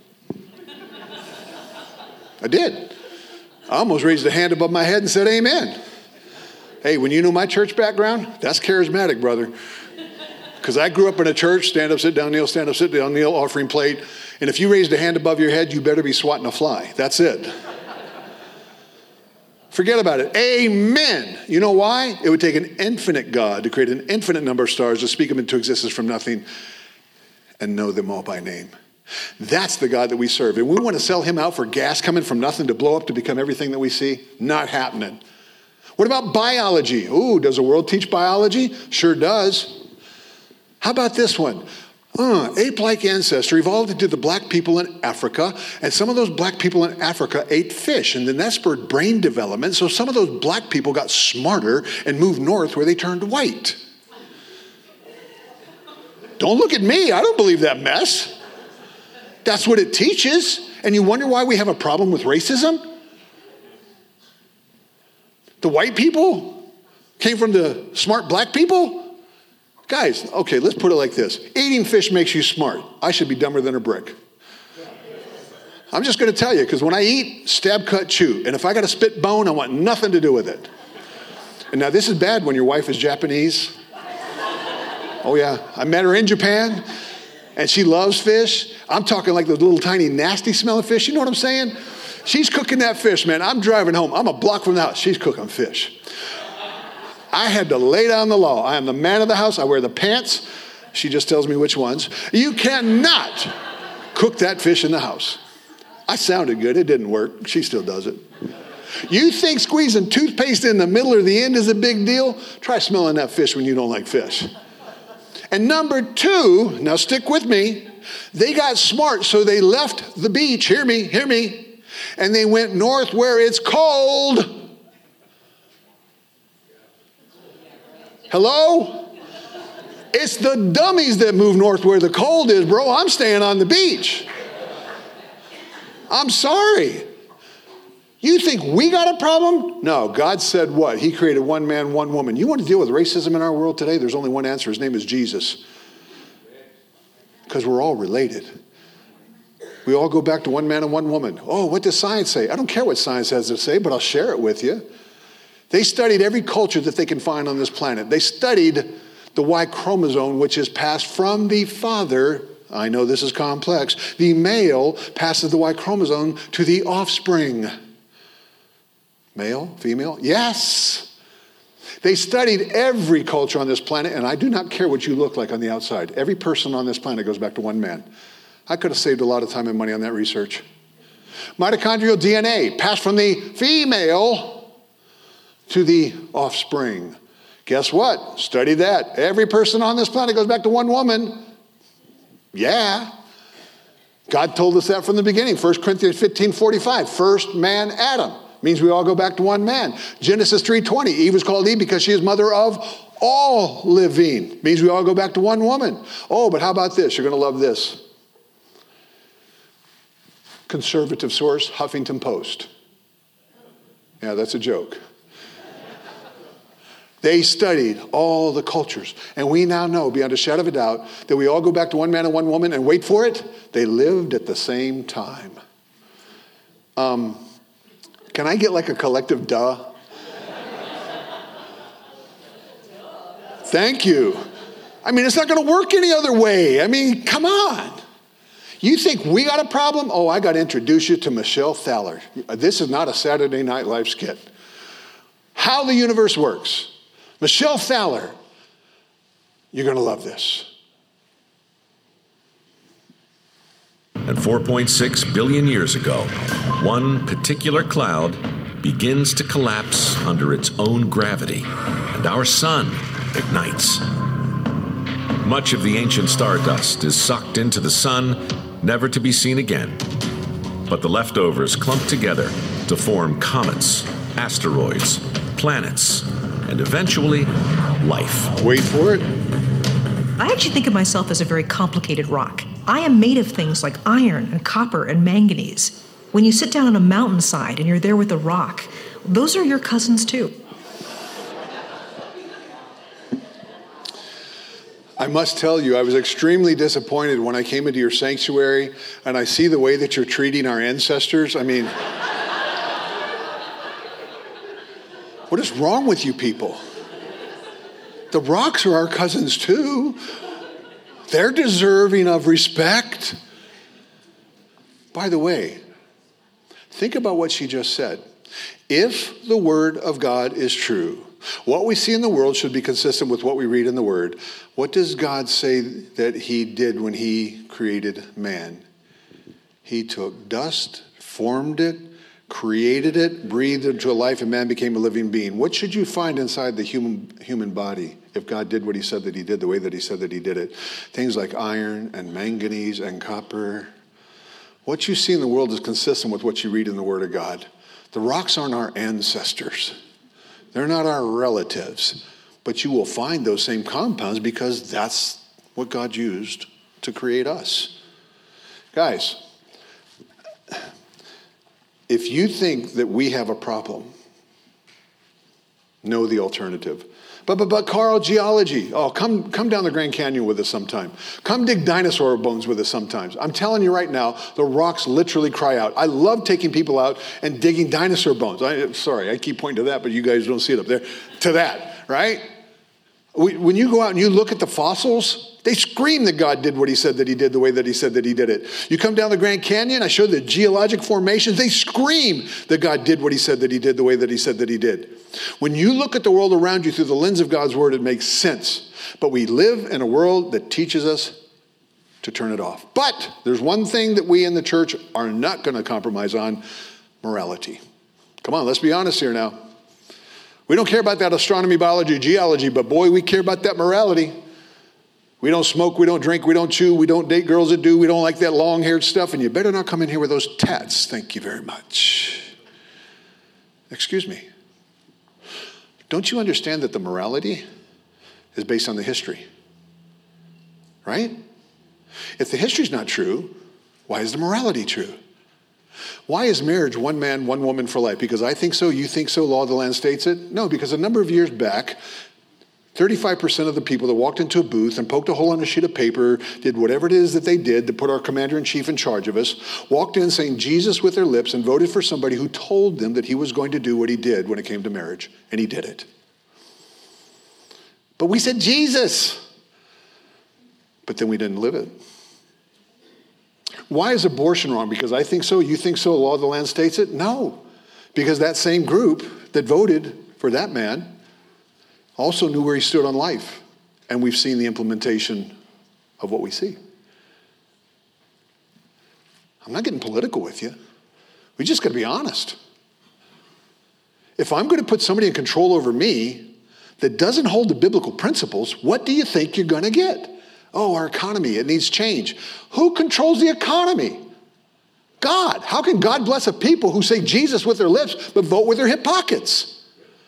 I did. I almost raised a hand above my head and said amen. Hey, when you know my church background, that's charismatic, brother. Because I grew up in a church, stand up, sit down, kneel, stand up, sit down, kneel, offering plate. And if you raised a hand above your head, you better be swatting a fly. That's it. Forget about it. Amen. You know why? It would take an infinite God to create an infinite number of stars to speak them into existence from nothing. and know them all by name. That's the God that we serve. And we want to sell him out for gas coming from nothing to blow up to become everything that we see? Not happening. What about biology? Ooh, does the world teach biology? Sure does. How about this one? Ape-like ancestry evolved into the black people in Africa, and some of those black people in Africa ate fish, and then that spurred brain development, so some of those black people got smarter and moved north where they turned white. Don't look at me. I don't believe that mess. That's what it teaches, and you wonder why we have a problem with racism? The white people came from the smart black people? Guys, okay, let's put it like this. Eating fish makes you smart. I should be dumber than a brick. I'm just going to tell you, because when I eat, stab, cut, chew. And if I got a spit bone, I want nothing to do with it. And now this is bad when your wife is Japanese. Oh yeah, I met her in Japan, and she loves fish. I'm talking like those little tiny nasty smelling fish. You know what I'm saying? She's cooking that fish, man. I'm driving home. I'm a block from the house. She's cooking fish. I had to lay down the law. I am the man of the house. I wear the pants. She just tells me which ones. You cannot cook that fish in the house. I sounded good. It didn't work. She still does it. You think squeezing toothpaste in the middle or the end is a big deal? Try smelling that fish when you don't like fish. And number two, now stick with me, they got smart, so they left the beach, hear me, and they went north where it's cold. Hello? It's the dummies that move north where the cold is, bro. I'm staying on the beach. I'm sorry. You think we got a problem? No, God said what? He created one man, one woman. You want to deal with racism in our world today? There's only one answer. His name is Jesus. Because we're all related. We all go back to one man and one woman. Oh, what does science say? I don't care what science has to say, but I'll share it with you. They studied every culture that they can find on this planet. They studied the Y chromosome, which is passed from the father. I know this is complex. The male passes the Y chromosome to the offspring. Male, female? Yes. They studied every culture on this planet, and I do not care what you look like on the outside. Every person on this planet goes back to one man. I could have saved a lot of time and money on that research. Mitochondrial DNA passed from the female to the offspring. Guess what? Study that. Every person on this planet goes back to one woman. Yeah. God told us that from the beginning. 1 Corinthians 15:45. First man, Adam. Means we all go back to one man. Genesis 3:20. Eve was called Eve because she is mother of all living. Means we all go back to one woman. Oh, but how about this? You're going to love this. Conservative source, Huffington Post. Yeah, that's a joke. They studied all the cultures. And we now know, beyond a shadow of a doubt, that we all go back to one man and one woman, and wait for it, they lived at the same time. Can I get like a collective duh? Thank you. I mean, it's not going to work any other way. I mean, come on. You think we got a problem? Oh, I got to introduce you to Michelle Thaler. This is not a Saturday Night Live skit. How the universe works. Michelle Thaler, you're going to love this. And 4.6 billion years ago, one particular cloud begins to collapse under its own gravity, and our sun ignites. Much of the ancient stardust is sucked into the sun, never to be seen again. But the leftovers clump together to form comets, asteroids, planets, and eventually, life. Wait for it. I actually think of myself as a very complicated rock. I am made of things like iron and copper and manganese. When you sit down on a mountainside and you're there with a rock, those are your cousins too. I must tell you, I was extremely disappointed when I came into your sanctuary and I see the way that you're treating our ancestors. I mean, what is wrong with you people? The rocks are our cousins too. They're deserving of respect. By the way, think about what she just said. If the word of God is true, What we see in the world should be consistent with what we read in the Word. What does God say that he did when he created man? He took dust, formed it, created it, breathed it into a life, and man became a living being. What should you find inside the human body if God did what he said that he did, the way that he said that he did it? Things like iron and manganese and copper. What you see in the world is consistent with what you read in the Word of God. The rocks aren't our ancestors. They're not our relatives. But you will find those same compounds because that's what God used to create us. Guys, if you think that we have a problem, know the alternative. But Carl, geology. Oh, come down the Grand Canyon with us sometime. Come dig dinosaur bones with us sometimes. I'm telling you right now, the rocks literally cry out. I love taking people out and digging dinosaur bones. Sorry, I keep pointing to that, but you guys don't see it up there. To that, right? When you go out and you look at the fossils, they scream that God did what he said that he did, the way that he said that he did it. You come down the Grand Canyon, I show the geologic formations, they scream that God did what he said that he did, the way that he said that he did. When you look at the world around you through the lens of God's word, it makes sense. But we live in a world that teaches us to turn it off. But there's one thing that we in the church are not going to compromise on: morality. Come on, let's be honest here now. We don't care about that astronomy, biology, geology, but boy, we care about that morality. We don't smoke, we don't drink, we don't chew, we don't date girls that do, we don't like that long-haired stuff, and you better not come in here with those tats. Thank you very much. Excuse me. Don't you understand that the morality is based on the history? Right? If the history's not true, why is the morality true? Why is marriage one man, one woman for life? Because I think so, you think so, law of the land states it? No, because a number of years back, 35% of the people that walked into a booth and poked a hole on a sheet of paper, did whatever it is that they did to put our commander-in-chief in charge of us, walked in saying Jesus with their lips and voted for somebody who told them that he was going to do what he did when it came to marriage, and he did it. But we said Jesus, but then we didn't live it. Why is abortion wrong? Because I think so, you think so, law of the land states it? No, because that same group that voted for that man also knew where he stood on life, and we've seen the implementation of what we see. I'm not getting political with you. We just got to be honest. If I'm going to put somebody in control over me that doesn't hold the biblical principles, what do you think you're going to get? Oh, our economy, it needs change. Who controls the economy? God. How can God bless a people who say Jesus with their lips but vote with their hip pockets?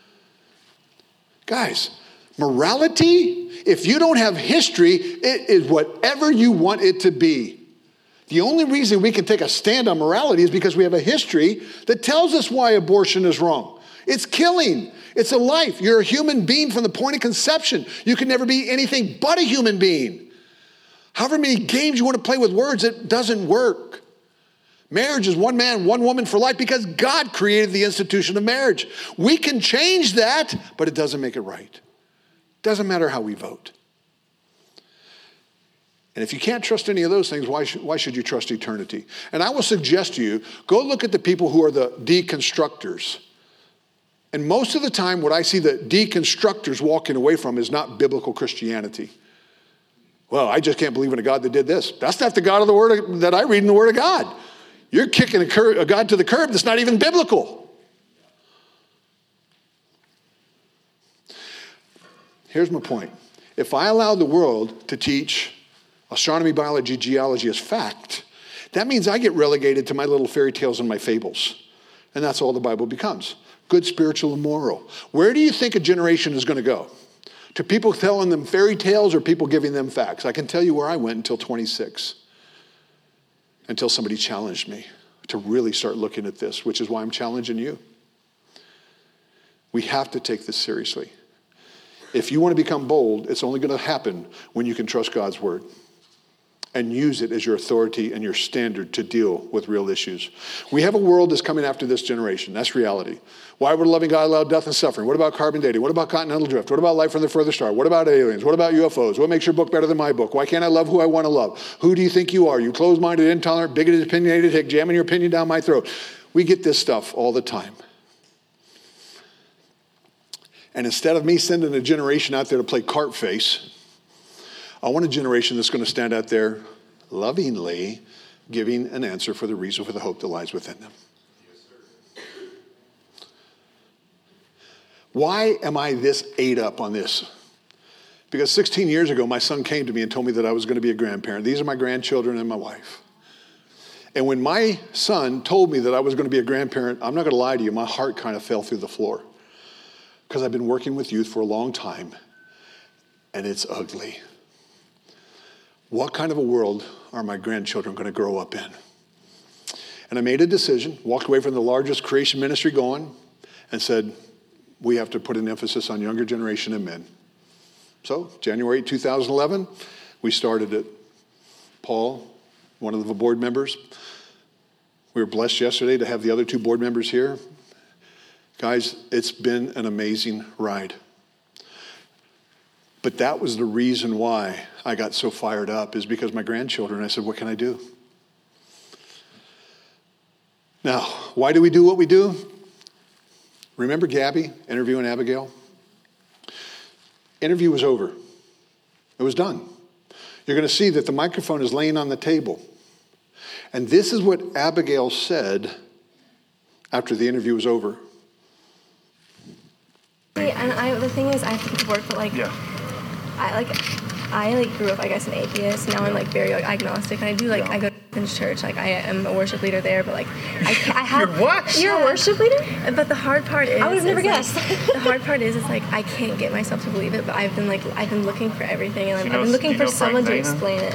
Guys, morality, if you don't have history, it is whatever you want it to be. The only reason we can take a stand on morality is because we have a history that tells us why abortion is wrong. It's killing. It's a life. You're a human being from the point of conception. You can never be anything but a human being. However many games you want to play with words, it doesn't work. Marriage is one man, one woman for life because God created the institution of marriage. We can change that, but it doesn't make it right. Doesn't matter how we vote. And if you can't trust any of those things, why should you trust eternity? And I will suggest to you, go look at the people who are the deconstructors. And most of the time, what I see the deconstructors walking away from is not biblical Christianity. Well, I just can't believe in a God that did this. That's not the God of the Word that I read in the Word of God. You're kicking a God to the curb that's not even biblical. Here's my point. If I allow the world to teach astronomy, biology, geology as fact, that means I get relegated to my little fairy tales and my fables. And that's all the Bible becomes. Good, spiritual, and moral. Where do you think a generation is going to go? To people telling them fairy tales or people giving them facts? I can tell you where I went until 26. Until somebody challenged me to really start looking at this, which is why I'm challenging you. We have to take this seriously. If you want to become bold, it's only going to happen when you can trust God's word and use it as your authority and your standard to deal with real issues. We have a world that's coming after this generation. That's reality. Why would a loving God allow death and suffering? What about carbon dating? What about continental drift? What about life from the further star? What about aliens? What about UFOs? What makes your book better than my book? Why can't I love who I want to love? Who do you think you are? You closed-minded, intolerant, bigoted, opinionated hick, jamming your opinion down my throat. We get this stuff all the time. And instead of me sending a generation out there to play cart face, I want a generation that's going to stand out there lovingly giving an answer for the reason for the hope that lies within them. Why am I this ate up on this? Because 16 years ago, my son came to me and told me that I was going to be a grandparent. These are my grandchildren and my wife. And when my son told me that I was going to be a grandparent, I'm not going to lie to you, my heart kind of fell through the floor. Because I've been working with youth for a long time, and it's ugly. What kind of a world are my grandchildren going to grow up in? And I made a decision, walked away from the largest creation ministry going, and said, we have to put an emphasis on younger generation and men. So, January 2011, we started it. Paul, one of the board members. We were blessed yesterday to have the other two board members here. Guys, it's been an amazing ride. But that was the reason why I got so fired up, is because my grandchildren, I said, what can I do? Now, why do we do what we do? Remember Gabby interviewing Abigail? Interview was over. It was done. You're going to see that the microphone is laying on the table. And this is what Abigail said after the interview was over. And the thing is, I have to get to work, but I grew up, I guess, an atheist. Now I'm very agnostic, and I do I go to church. I am a worship leader there, but I have. You're what? You're a worship leader? But the hard part is, I would have never guessed. The hard part is, I can't get myself to believe it. But I've been looking for everything, and I've been looking for someone to explain it.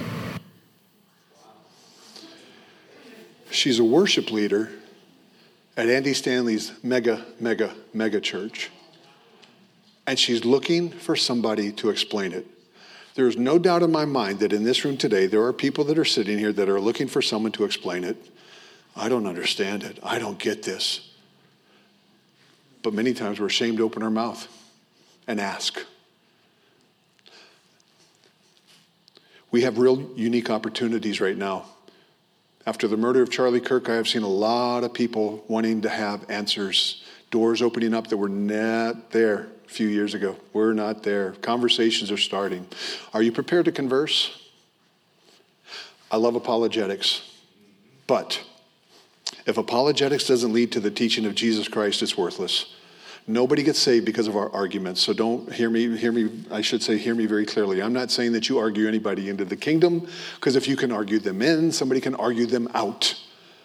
She's a worship leader at Andy Stanley's mega church. And she's looking for somebody to explain it. There's no doubt in my mind that in this room today, there are people that are sitting here that are looking for someone to explain it. I don't understand it. I don't get this. But many times we're ashamed to open our mouth and ask. We have real unique opportunities right now. After the murder of Charlie Kirk, I have seen a lot of people wanting to have answers, doors opening up that were not there a few years ago. We're not there. Conversations are starting. Are you prepared to converse? I love apologetics. But if apologetics doesn't lead to the teaching of Jesus Christ, it's worthless. Nobody gets saved because of our arguments. So don't hear me, I should say, hear me very clearly. I'm not saying that you argue anybody into the kingdom, because if you can argue them in, somebody can argue them out.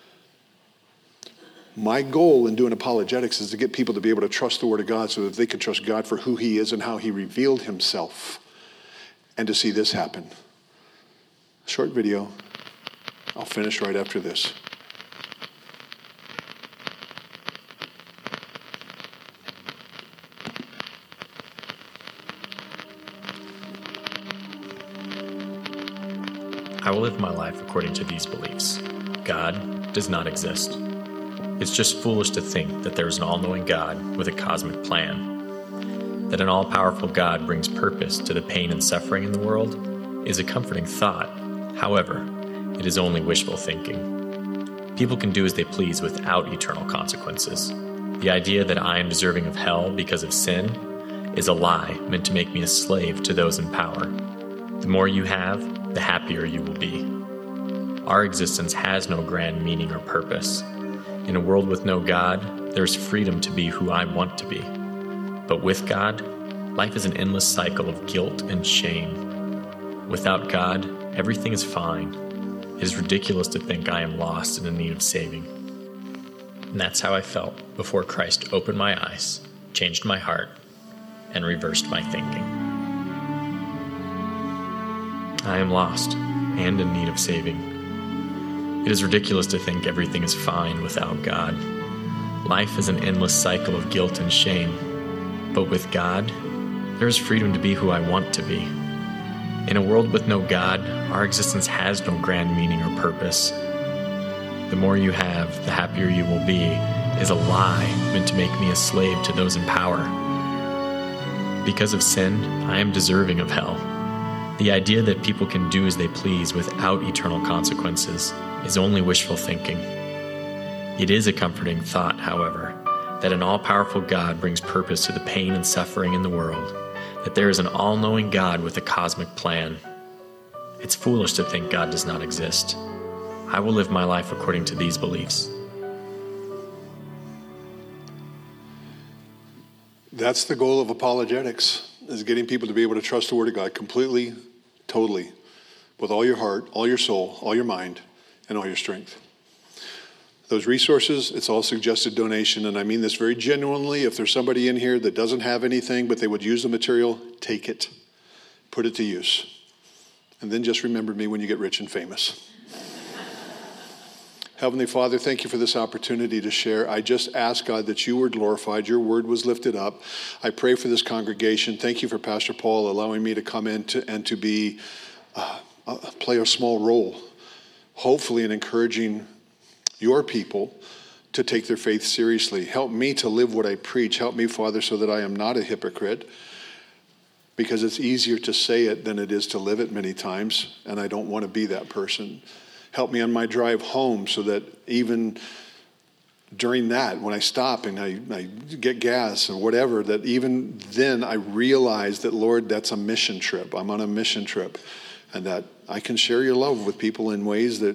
My goal in doing apologetics is to get people to be able to trust the Word of God so that they can trust God for who He is and how He revealed Himself, and to see this happen. Short video. I'll finish right after this. I will live my life according to these beliefs. God does not exist. It's just foolish to think that there is an all-knowing God with a cosmic plan. That an all-powerful God brings purpose to the pain and suffering in the world is a comforting thought. However, it is only wishful thinking. People can do as they please without eternal consequences. The idea that I am deserving of hell because of sin is a lie meant to make me a slave to those in power. The more you have, the happier you will be. Our existence has no grand meaning or purpose. In a world with no God, there is freedom to be who I want to be. But with God, life is an endless cycle of guilt and shame. Without God, everything is fine. It is ridiculous to think I am lost and in need of saving. And that's how I felt before Christ opened my eyes, changed my heart, and reversed my thinking. I am lost and in need of saving. It is ridiculous to think everything is fine without God. Life is an endless cycle of guilt and shame. But with God, there is freedom to be who I want to be. In a world with no God, our existence has no grand meaning or purpose. The more you have, the happier you will be is a lie meant to make me a slave to those in power. Because of sin, I am deserving of hell. The idea that people can do as they please without eternal consequences is only wishful thinking. It is a comforting thought, however, that an all-powerful God brings purpose to the pain and suffering in the world, that there is an all-knowing God with a cosmic plan. It's foolish to think God does not exist. I will live my life according to these beliefs. That's the goal of apologetics, is getting people to be able to trust the Word of God completely, totally, with all your heart, all your soul, all your mind, and all your strength. Those resources, it's all suggested donation, and I mean this very genuinely. If there's somebody in here that doesn't have anything, but they would use the material, take it. Put it to use. And then just remember me when you get rich and famous. Heavenly Father, thank you for this opportunity to share. I just ask, God, that you were glorified, your word was lifted up. I pray for this congregation. Thank you for Pastor Paul allowing me to come in and to be play a small role, hopefully in encouraging your people to take their faith seriously. Help me to live what I preach. Help me, Father, so that I am not a hypocrite, because it's easier to say it than it is to live it many times, and I don't want to be that person. Help me on my drive home so that even during that, when I stop and I get gas or whatever, that even then I realize that, Lord, that's a mission trip. I'm on a mission trip, and that I can share your love with people in ways that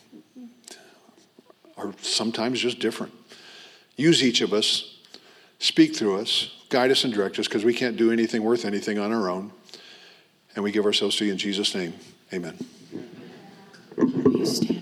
are sometimes just different. Use each of us, speak through us, guide us and direct us, because we can't do anything worth anything on our own. And we give ourselves to you in Jesus' name. Amen. You stand.